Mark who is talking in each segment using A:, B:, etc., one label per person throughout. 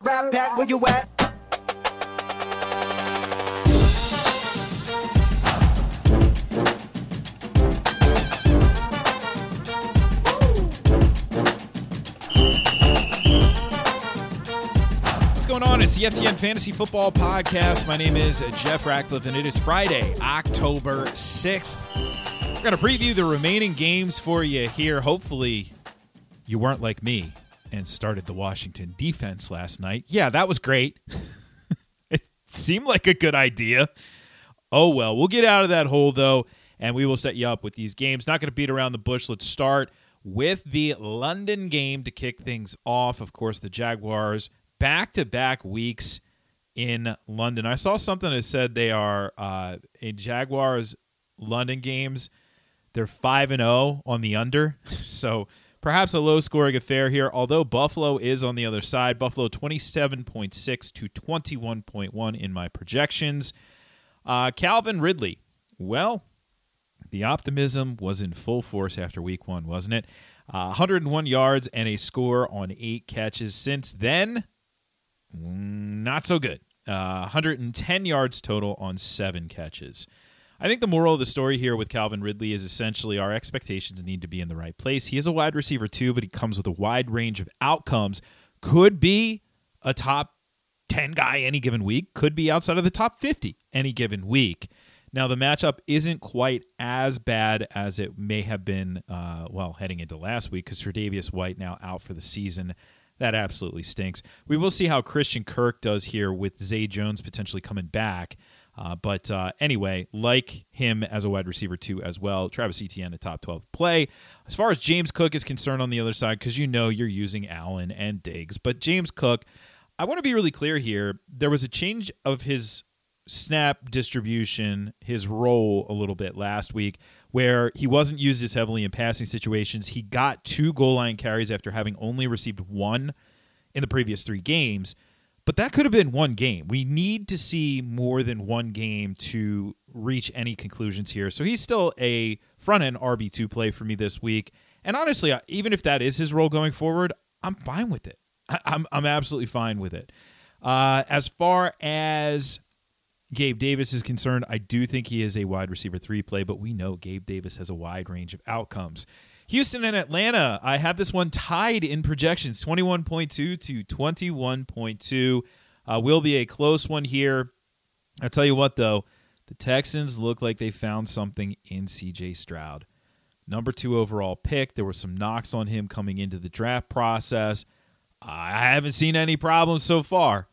A: Rap back, where you at?
B: What's going on? It's the FCN Fantasy Football Podcast. My name is Jeff Ratcliffe, and it is Friday, October 6th. We're going to preview the remaining games for you here. Hopefully, you weren't like me and started the Washington defense last night. Yeah, that was great. It seemed like a good idea. Oh, well, we'll get out of that hole, though, and we will set you up with these games. Not going to beat around the bush. Let's start with the London game to kick things off. Of course, the Jaguars back-to-back weeks in London. I saw something that said they are in Jaguars London games. They're 5-0 on the under, so perhaps a low-scoring affair here, although Buffalo is on the other side. Buffalo 27.6 to 21.1 in my projections. Calvin Ridley, well, the optimism was in full force after week one, wasn't it? 101 yards and a score on 8 catches. Since then, not so good. 110 yards total on 7 catches. I think the moral of the story here with Calvin Ridley is essentially our expectations need to be in the right place. He is a wide receiver too, but he comes with a wide range of outcomes. Could be a top 10 guy any given week. Could be outside of the top 50 any given week. Now, the matchup isn't quite as bad as it may have been, heading into last week because Tre'Davious White now out for the season. That absolutely stinks. We will see how Christian Kirk does here with Zay Jones potentially coming back. But anyway, like him as a wide receiver too as well. Travis Etienne, a top 12 play. As far as James Cook is concerned on the other side, because you know you're using Allen and Diggs. But James Cook, I want to be really clear here. There was a change of his snap distribution, his role a little bit last week, where he wasn't used as heavily in passing situations. He got 2 goal line carries after having only received 1 in the previous 3 games. But that could have been 1 game. We need to see more than 1 game to reach any conclusions here. So he's still a front-end RB2 play for me this week. And honestly, even if that is his role going forward, I'm fine with it. I'm absolutely fine with it. As far as Gabe Davis is concerned, I do think he is a wide receiver 3 play, but we know Gabe Davis has a wide range of outcomes. Houston and Atlanta, I have this one tied in projections, 21.2 to 21.2. Will be a close one here. I'll tell you what, though, the Texans look like they found something in C.J. Stroud. Number 2 overall pick. There were some knocks on him coming into the draft process. I haven't seen any problems so far.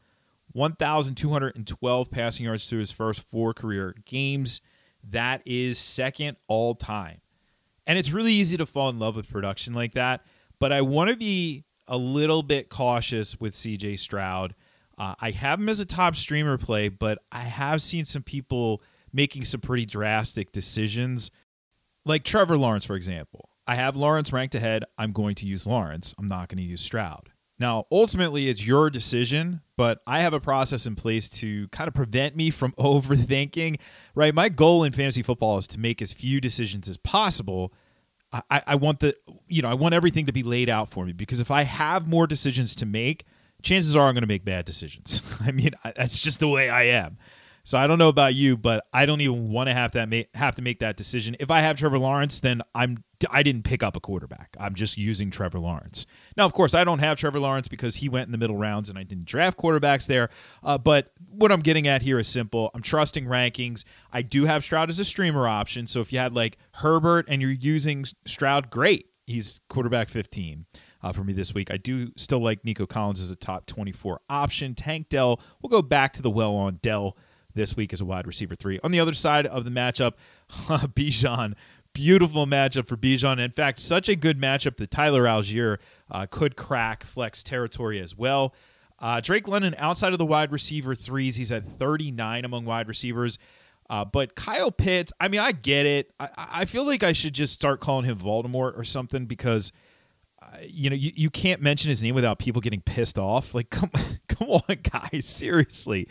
B: 1,212 passing yards through his first 4 career games. That is second all time. And it's really easy to fall in love with production like that, but I want to be a little bit cautious with C.J. Stroud. I have him as a top streamer play, but I have seen some people making some pretty drastic decisions, like Trevor Lawrence, for example. I have Lawrence ranked ahead. I'm going to use Lawrence. I'm not going to use Stroud. Now, ultimately, it's your decision, but I have a process in place to kind of prevent me from overthinking, right? My goal in fantasy football is to make as few decisions as possible. I want I want everything to be laid out for me, because if I have more decisions to make, chances are I'm going to make bad decisions. I mean, that's just the way I am. So I don't know about you, but I don't even want to have to make that decision. If I have Trevor Lawrence, then I didn't pick up a quarterback. I'm just using Trevor Lawrence. Now, of course, I don't have Trevor Lawrence because he went in the middle rounds and I didn't draft quarterbacks there. But what I'm getting at here is simple. I'm trusting rankings. I do have Stroud as a streamer option. So if you had like Herbert and you're using Stroud, great. He's quarterback 15 for me this week. I do still like Nico Collins as a top 24 option. Tank Dell, we'll go back to the well on Dell this week as a wide receiver 3. On the other side of the matchup, Bijan. Beautiful matchup for Bijan. In fact, such a good matchup that Tyler Algier could crack flex territory as well. Drake London outside of the wide receiver 3s. He's at 39 among wide receivers. But Kyle Pitts, I mean, I get it. I feel like I should just start calling him Voldemort or something, because you can't mention his name without people getting pissed off. Like, come on, guys, seriously.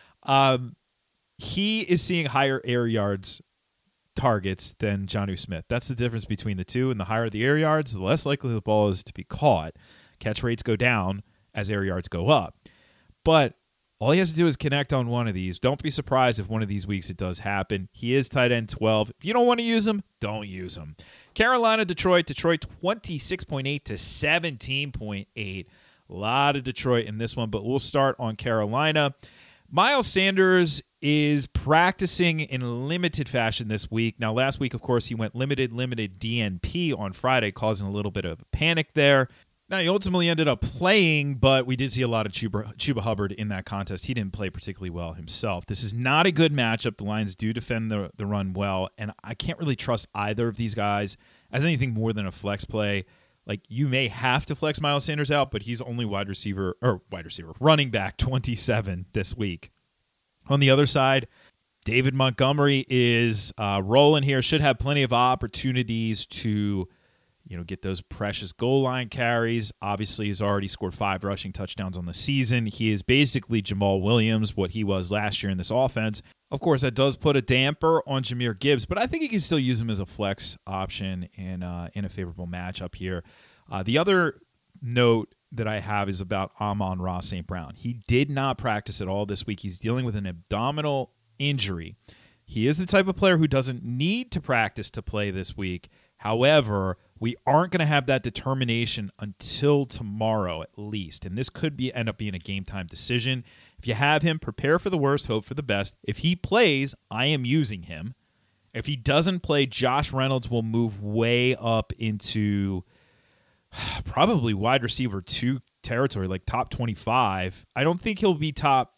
B: He is seeing higher air yards targets than Jonnu Smith. That's the difference between the two, and the higher the air yards, the less likely the ball is to be caught. Catch rates go down as air yards go up. But all he has to do is connect on one of these. Don't be surprised if one of these weeks it does happen. He is tight end 12. If you don't want to use him, don't use him. Carolina, Detroit 26.8 to 17.8. A lot of Detroit in this one, but we'll start on Carolina. Miles Sanders is practicing in limited fashion this week. Now, last week, of course, he went limited DNP on Friday, causing a little bit of a panic there. Now, he ultimately ended up playing, but we did see a lot of Chuba Hubbard in that contest. He didn't play particularly well himself. This is not a good matchup. The Lions do defend the run well, and I can't really trust either of these guys as anything more than a flex play. Like, you may have to flex Miles Sanders out, but he's only running back 27 this week. On the other side, David Montgomery is rolling here. Should have plenty of opportunities to, get those precious goal line carries. Obviously, he's already scored 5 rushing touchdowns on the season. He is basically Jamal Williams, what he was last year in this offense. Of course, that does put a damper on Jahmyr Gibbs, but I think you can still use him as a flex option in a favorable matchup here. The other note that I have is about Amon-Ra St. Brown. He did not practice at all this week. He's dealing with an abdominal injury. He is the type of player who doesn't need to practice to play this week. However, we aren't going to have that determination until tomorrow at least, and this could end up being a game-time decision. If you have him, prepare for the worst, hope for the best. If he plays, I am using him. If he doesn't play, Josh Reynolds will move way up into probably wide receiver 2 territory, like top 25. I don't think he'll be top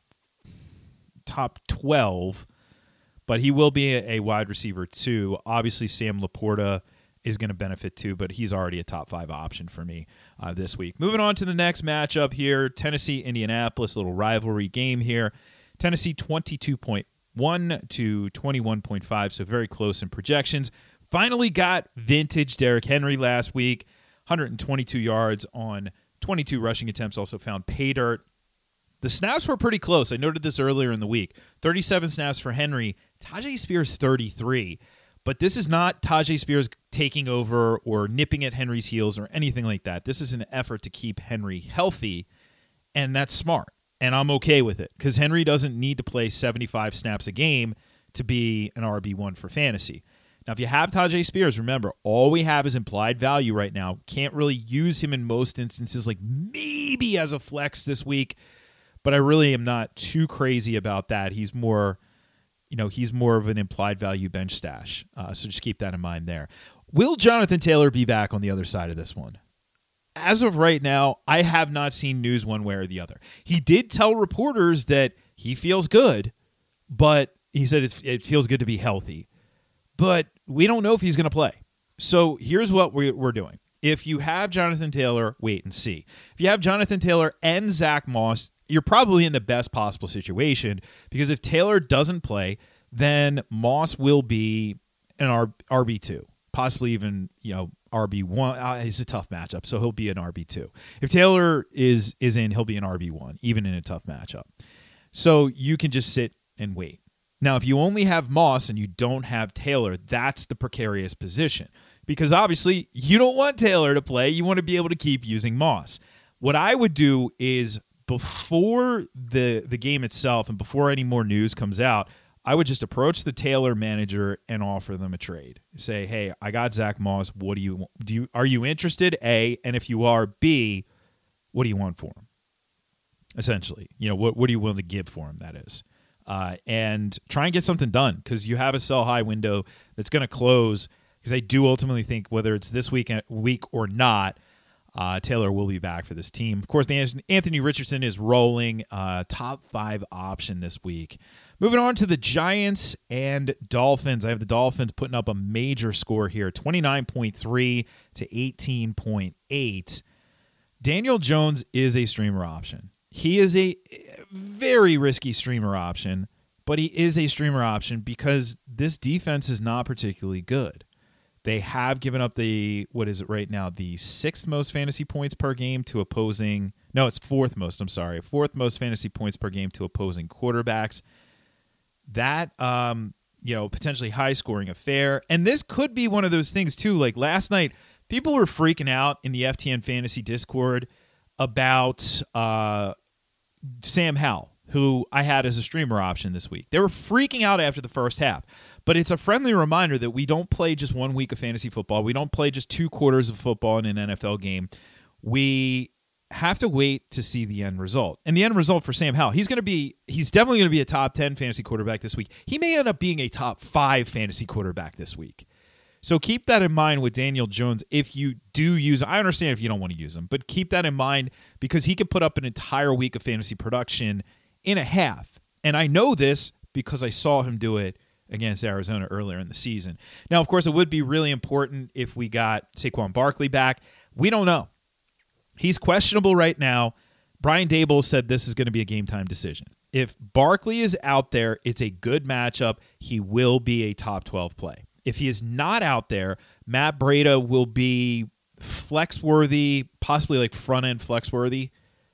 B: 12, but he will be a wide receiver 2. Obviously, Sam Laporta is going to benefit too, but he's already a top 5 option for me this week. Moving on to the next matchup here, Tennessee, Indianapolis, little rivalry game here. Tennessee 22.1 to 21.5, so very close in projections. Finally got vintage Derrick Henry last week, 122 yards on 22 rushing attempts, also found pay dirt. The snaps were pretty close. I noted this earlier in the week. 37 snaps for Henry, Tyjae Spears 33. But this is not Tyjae Spears taking over or nipping at Henry's heels or anything like that. This is an effort to keep Henry healthy, and that's smart. And I'm okay with it because Henry doesn't need to play 75 snaps a game to be an RB1 for fantasy. Now, if you have Tyjae Spears, remember, all we have is implied value right now. Can't really use him in most instances, like maybe as a flex this week, but I really am not too crazy about that. He's more of an implied value bench stash. So just keep that in mind there. Will Jonathan Taylor be back on the other side of this one? As of right now, I have not seen news one way or the other. He did tell reporters that he feels good, but he said it feels good to be healthy. But we don't know if he's going to play. So here's what we're doing. If you have Jonathan Taylor, wait and see. If you have Jonathan Taylor and Zach Moss, you're probably in the best possible situation because if Taylor doesn't play, then Moss will be an RB2, possibly even RB1. It's a tough matchup, so he'll be an RB2. If Taylor is in, he'll be an RB1, even in a tough matchup. So you can just sit and wait. Now, if you only have Moss and you don't have Taylor, that's the precarious position because obviously you don't want Taylor to play. You want to be able to keep using Moss. What I would do is before the game itself and before any more news comes out, I would just approach the Taylor manager and offer them a trade. Say, hey, I got Zach Moss. What are you interested? A, and if you are, B, what do you want for him? Essentially, what are you willing to give for him? That is. And try and get something done because you have a sell high window that's going to close because I do ultimately think whether it's this week or not, Taylor will be back for this team. Of course, Anthony Richardson is rolling, top 5 option this week. Moving on to the Giants and Dolphins. I have the Dolphins putting up a major score here, 29.3 to 18.8. Daniel Jones is a streamer option. He is a very risky streamer option, but he is a streamer option because this defense is not particularly good. They have given up the 6th most fantasy points per game to opposing. No, it's 4th most. I'm sorry. 4th most fantasy points per game to opposing quarterbacks. That, potentially high scoring affair. And this could be one of those things too. Like last night, people were freaking out in the FTN Fantasy Discord about Sam Howell, who I had as a streamer option this week. They were freaking out after the first half. But it's a friendly reminder that we don't play just 1 week of fantasy football. We don't play just 2 quarters of football in an NFL game. We have to wait to see the end result. And the end result for Sam Howell, he's definitely going to be a top 10 fantasy quarterback this week. He may end up being a top 5 fantasy quarterback this week. So keep that in mind with Daniel Jones if you do use him. I understand if you don't want to use him, but keep that in mind because he could put up an entire week of fantasy production in a half. And I know this because I saw him do it against Arizona earlier in the season. Now, of course, it would be really important if we got Saquon Barkley back. We don't know. He's questionable right now. Brian Daboll said this is going to be a game-time decision. If Barkley is out there, it's a good matchup. He will be a top 12 play. If he is not out there, Matt Breida will be flex-worthy, possibly like front-end flex-worthy,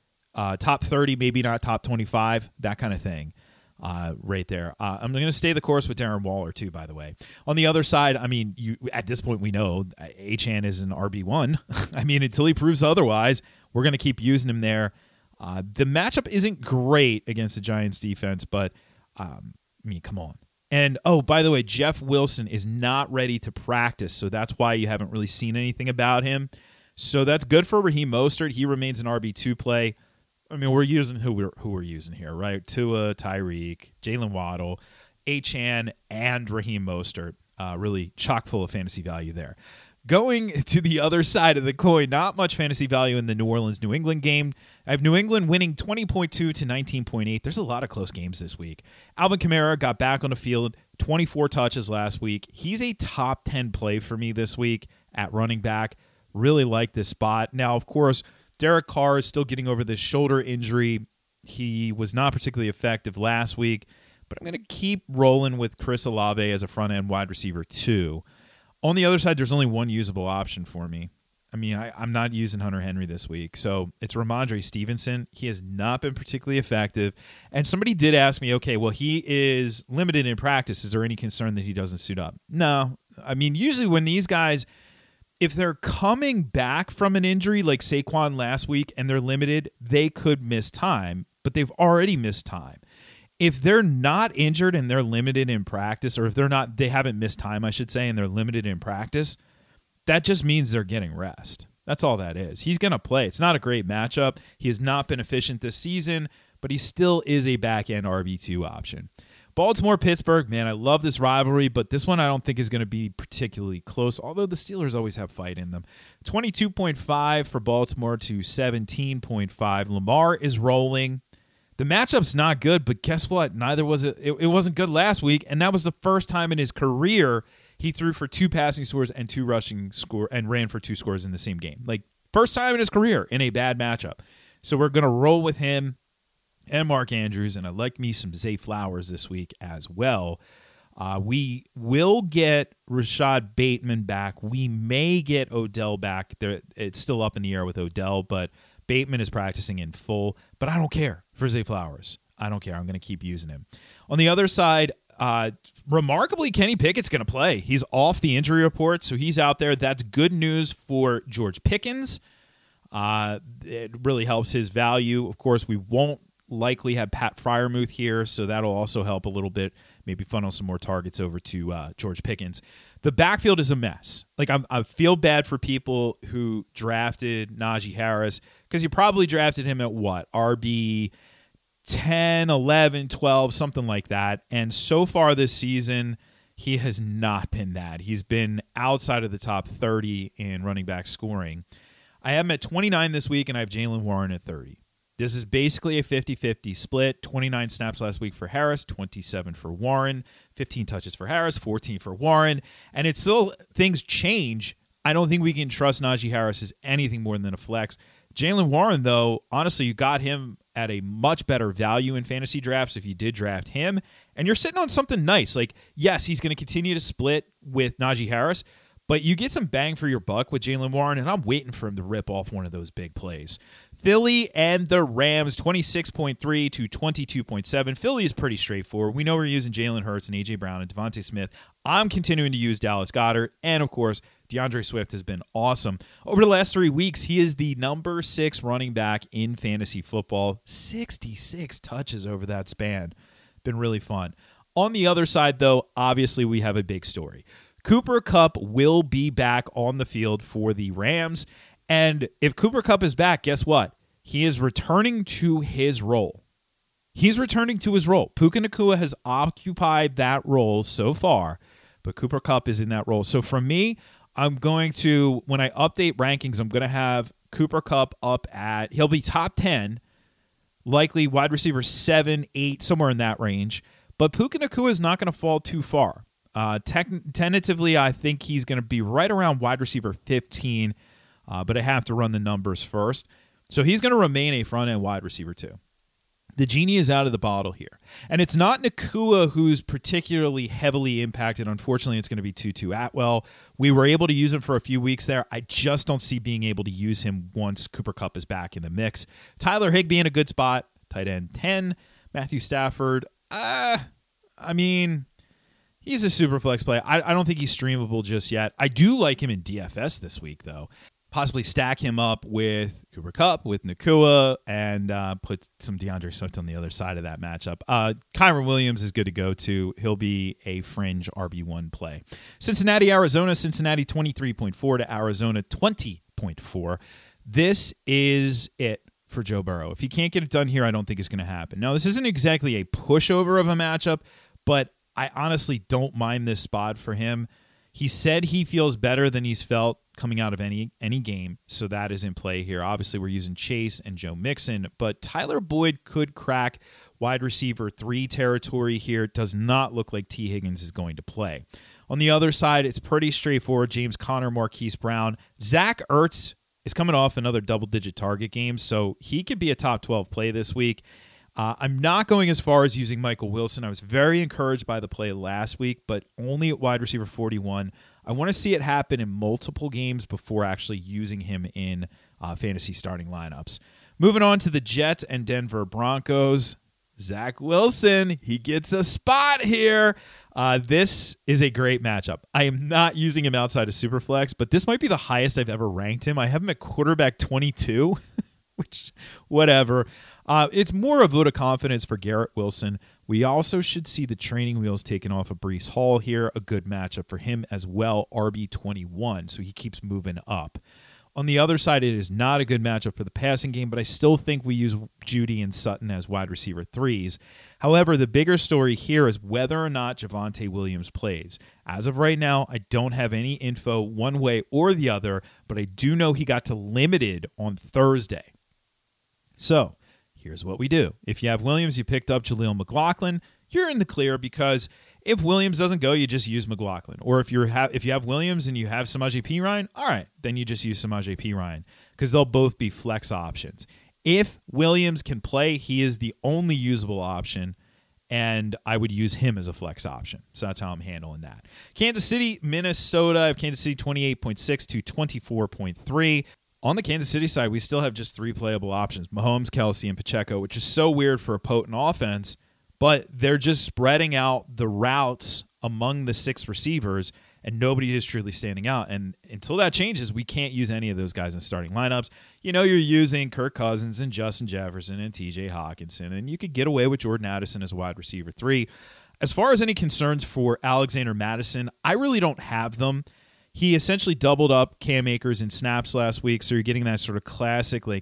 B: top 30, maybe not top 25, that kind of thing. Right there. I'm going to stay the course with Darren Waller, too, by the way. On the other side, I mean, at this point, we know Achane is an RB1. I mean, until he proves otherwise, we're going to keep using him there. The matchup isn't great against the Giants defense, but, I mean, come on. And, oh, by the way, Jeff Wilson is not ready to practice, so that's why you haven't really seen anything about him. So that's good for Raheem Mostert. He remains an RB2 play. I mean, we're using who we're using here, right? Tua, Tyreek, Jalen Waddle, Achane, and Raheem Mostert. Really chock full of fantasy value there. Going to the other side of the coin, not much fantasy value in the New Orleans-New England game. I have New England winning 20.2 to 19.8. There's a lot of close games this week. Alvin Kamara got back on the field, 24 touches last week. He's a top 10 play for me this week at running back. Really like this spot. Now, of course, Derek Carr is still getting over this shoulder injury. He was not particularly effective last week, but I'm going to keep rolling with Chris Olave as a front-end wide receiver too. On the other side, there's only one usable option for me. I mean, I'm not using Hunter Henry this week, so it's Ramondre Stevenson. He has not been particularly effective, and somebody did ask me, okay, well, he is limited in practice. Is there any concern that he doesn't suit up? No. I mean, usually when these guys, if they're coming back from an injury like Saquon last week and they're limited, they could miss time, but they've already missed time. If they're not injured and they're limited in practice, or if they haven't missed time, I should say, and they're limited in practice, that just means they're getting rest. That's all that is. He's going to play. It's not a great matchup. He has not been efficient this season, but he still is a back-end RB2 option. Baltimore-Pittsburgh, man, I love this rivalry, but this one I don't think is going to be particularly close, although the Steelers always have fight in them. 22.5 for Baltimore to 17.5. Lamar is rolling. The matchup's not good, but guess what? Neither was it. It wasn't good last week, and that was the first time in his career he threw for 2 passing scores and 2 rushing score and ran for 2 scores in the same game. Like, first time in his career in a bad matchup. So we're going to roll with him and Mark Andrews, and I like me some Zay Flowers this week as well. We will get Rashad Bateman back. We may get Odell back. It's still up in the air with Odell, but Bateman is practicing in full. But I don't care for Zay Flowers. I don't care. I'm going to keep using him. On the other side, remarkably, Kenny Pickett's going to play. He's off the injury report, so he's out there. That's good news for George Pickens. It really helps his value. Of course, we won't likely have Pat Freiermuth here, so that'll also help a little bit, maybe funnel some more targets over to George Pickens. The backfield is a mess. Like, I feel bad for people who drafted Najee Harris, because you probably drafted him at what? RB 10, 11, 12, something like that. And so far this season, he has not been that. He's been outside of the top 30 in running back scoring. I have him at 29 this week, and I have Jaylen Warren at 30. This is basically a 50-50 split. 29 snaps last week for Harris, 27 for Warren, 15 touches for Harris, 14 for Warren. And it's still, things change. I don't think we can trust Najee Harris as anything more than a flex. Jaylen Warren, though, honestly, you got him at a much better value in fantasy drafts if you did draft him. And you're sitting on something nice. Like, yes, he's going to continue to split with Najee Harris, but you get some bang for your buck with Jaylen Warren, and I'm waiting for him to rip off one of those big plays. Philly and the Rams, 26.3 to 22.7. Philly is pretty straightforward. We know we're using Jalen Hurts and A.J. Brown and Devontae Smith. I'm continuing to use Dallas Goedert and, of course, DeAndre Swift has been awesome. Over the last 3 weeks, he is the number 6 running back in fantasy football. 66 touches over that span. Been really fun. On the other side, though, obviously we have a big story. Cooper Kupp will be back on the field for the Rams. And if Cooper Kupp is back, guess what? He is returning to his role. Puka Nacua has occupied that role so far, but Cooper Kupp is in that role. So for me, I'm going to, when I update rankings, I'm going to have Cooper Kupp up at, he'll be top 10, likely wide receiver 7, 8, somewhere in that range. But Puka Nacua is not going to fall too far. Tentatively, I think he's going to be right around wide receiver 15, but I have to run the numbers first. So he's going to remain a front-end wide receiver 2. The genie is out of the bottle here. And it's not Nacua who's particularly heavily impacted. Unfortunately, it's going to be Tutu Atwell. We were able to use him for a few weeks there. I just don't see being able to use him once Cooper Kupp is back in the mix. Tyler Higbee in a good spot, tight end 10. Matthew Stafford, he's a super flex play. I don't think he's streamable just yet. I do like him in DFS this week, though. Possibly stack him up with Cooper Kupp, with Nacua, and put some DeAndre Swift on the other side of that matchup. Kyren Williams is good to go, too. He'll be a fringe RB1 play. Cincinnati, Arizona. Cincinnati 23.4 to Arizona 20.4. This is it for Joe Burrow. If he can't get it done here, I don't think it's going to happen. Now, this isn't exactly a pushover of a matchup, but I honestly don't mind this spot for him. He said he feels better than he's felt coming out of any game, so that is in play here. Obviously, we're using Chase and Joe Mixon, but Tyler Boyd could crack wide receiver 3 territory here. It does not look like T. Higgins is going to play. On the other side, it's pretty straightforward. James Conner, Marquise Brown. Zach Ertz is coming off another double-digit target game, so he could be a top 12 play this week. I'm not going as far as using Michael Wilson. I was very encouraged by the play last week, but only at wide receiver 41. I want to see it happen in multiple games before actually using him in fantasy starting lineups. Moving on to the Jets and Denver Broncos. Zach Wilson, he gets a spot here. This is a great matchup. I am not using him outside of Superflex, but this might be the highest I've ever ranked him. I have him at quarterback 22, which, whatever. It's more a vote of confidence for Garrett Wilson. We also should see the training wheels taken off of Breece Hall here. A good matchup for him as well, RB21, so he keeps moving up. On the other side, it is not a good matchup for the passing game, but I still think we use Judy and Sutton as wide receiver 3s. However, the bigger story here is whether or not Javonte Williams plays. As of right now, I don't have any info one way or the other, but I do know he got to limited on Thursday. So here's what we do. If you have Williams, you picked up Jaleel McLaughlin, you're in the clear because if Williams doesn't go, you just use McLaughlin. Or if you have Williams and you have Samaje Perine, all right, then you just use Samaje Perine because they'll both be flex options. If Williams can play, he is the only usable option, and I would use him as a flex option. So that's how I'm handling that. Kansas City, Minnesota. I have Kansas City 28.6 to 24.3. On the Kansas City side, we still have just 3 playable options, Mahomes, Kelsey, and Pacheco, which is so weird for a potent offense, but they're just spreading out the routes among the 6 receivers, and nobody is truly standing out. And until that changes, we can't use any of those guys in starting lineups. You know, you're using Kirk Cousins and Justin Jefferson and TJ Hawkinson, and you could get away with Jordan Addison as wide receiver 3. As far as any concerns for Alexander Mattison, I really don't have them. He essentially doubled up Cam Akers in snaps last week, so you're getting that sort of classic like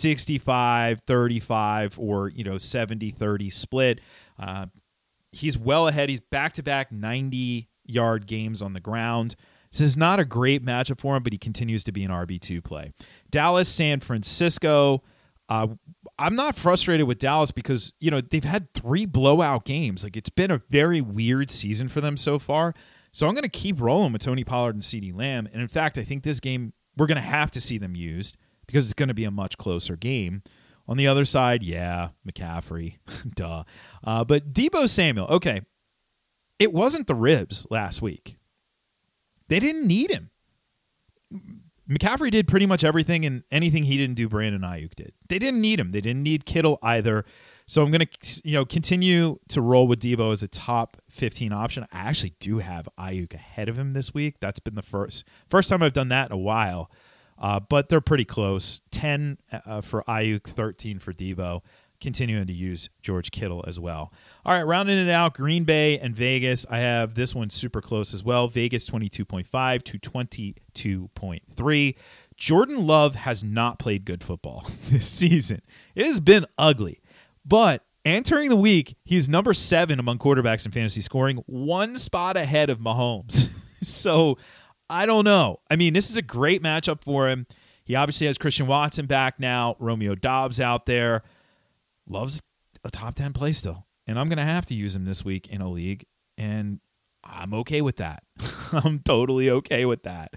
B: 65-35 or 70-30 split. He's well ahead. He's back-to-back 90-yard games on the ground. This is not a great matchup for him, but he continues to be an RB2 play. Dallas, San Francisco. I'm not frustrated with Dallas because they've had 3 blowout games. Like, it's been a very weird season for them so far. So I'm going to keep rolling with Tony Pollard and CeeDee Lamb. And in fact, I think this game, we're going to have to see them used because it's going to be a much closer game. On the other side, yeah, McCaffrey, duh. But Deebo Samuel, okay, it wasn't the ribs last week. They didn't need him. McCaffrey did pretty much everything, and anything he didn't do, Brandon Ayuk did. They didn't need him. They didn't need Kittle either. So I'm going to continue to roll with Deebo as a top 15 option. I actually do have Ayuk ahead of him this week. That's been the first time I've done that in a while. But they're pretty close. 10 for Ayuk, 13 for Deebo. Continuing to use George Kittle as well. All right, rounding it out, Green Bay and Vegas. I have this one super close as well. Vegas 22.5 to 22.3. Jordan Love has not played good football this season. It has been ugly. But entering the week, he's number 7 among quarterbacks in fantasy scoring, one spot ahead of Mahomes. So I don't know. I mean, this is a great matchup for him. He obviously has Christian Watson back now, Romeo Doubs out there. Love's a top 10 play still, and I'm going to have to use him this week in a league, and I'm okay with that. I'm totally okay with that.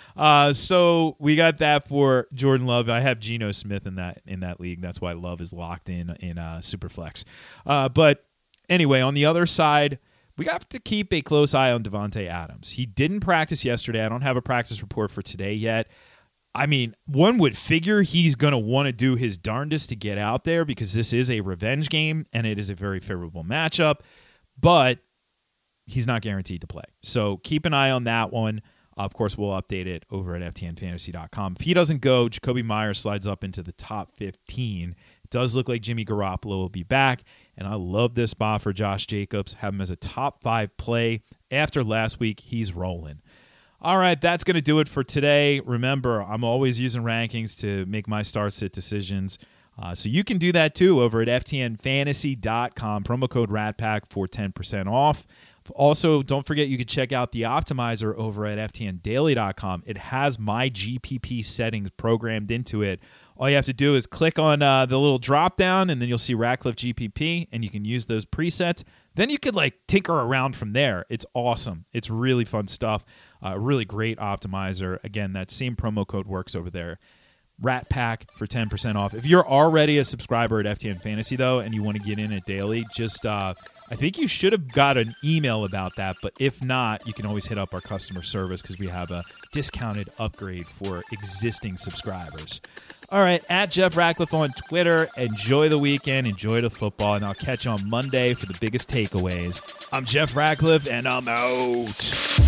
B: So we got that for Jordan Love. I have Geno Smith in that league. That's why Love is locked in Superflex. But anyway, on the other side, we have to keep a close eye on Devontae Adams. He didn't practice yesterday. I don't have a practice report for today yet. I mean, one would figure he's going to want to do his darndest to get out there because this is a revenge game and it is a very favorable matchup, but he's not guaranteed to play. So keep an eye on that one. Of course, we'll update it over at ftnfantasy.com. If he doesn't go, Jacoby Myers slides up into the top 15. It does look like Jimmy Garoppolo will be back, and I love this spot for Josh Jacobs. Have him as a top 5 play. After last week, he's rolling. All right, that's going to do it for today. Remember, I'm always using rankings to make my start-sit decisions. So you can do that too over at ftnfantasy.com. Promo code RATPACK for 10% off. Also, don't forget you can check out the optimizer over at ftndaily.com. It has my GPP settings programmed into it. All you have to do is click on the little drop down, and then you'll see Ratcliffe GPP, and you can use those presets. Then you could tinker around from there. It's awesome. It's really fun stuff. Really great optimizer. Again, that same promo code works over there. Rat Pack for 10% off. If you're already a subscriber at FTN Fantasy, though, and you want to get in it daily, just I think you should have got an email about that. But if not, you can always hit up our customer service because we have a discounted upgrade for existing subscribers. All right, at Jeff Ratcliffe on Twitter. Enjoy the weekend. Enjoy the football. And I'll catch you on Monday for the biggest takeaways. I'm Jeff Ratcliffe, and I'm out.